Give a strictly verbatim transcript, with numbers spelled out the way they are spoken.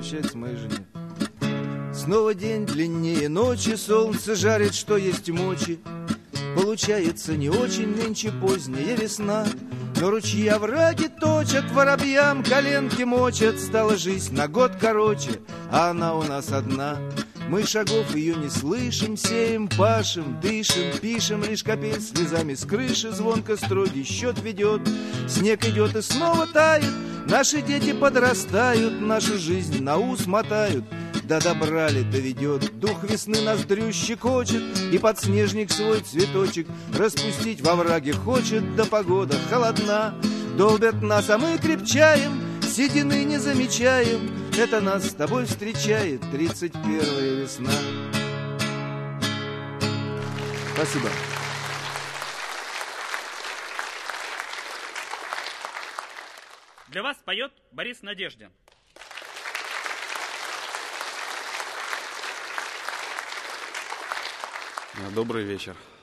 сообщает моей жене. Снова день длиннее ночи, солнце жарит, что есть мочи. Получается не очень нынче поздняя весна, но ручьи овраги точат, воробьям коленки мочат. Стала жизнь на год короче, а она у нас одна. Мы шагов ее не слышим, сеем, пашем, дышим, пишем, лишь капель слезами с крыши звонко строгий счет ведет. Снег идет и снова тает, наши дети подрастают, нашу жизнь на ус мотают. До добра ли доведет, дух весны ноздрю щекочет, и подснежник свой цветочек распустить во враге хочет. Да погода холодна, долбят нас, а мы крепчаем, седины не замечаем. Это нас с тобой встречает тридцать первая весна. Спасибо. Для вас поет Борис Надеждин. Добрый вечер.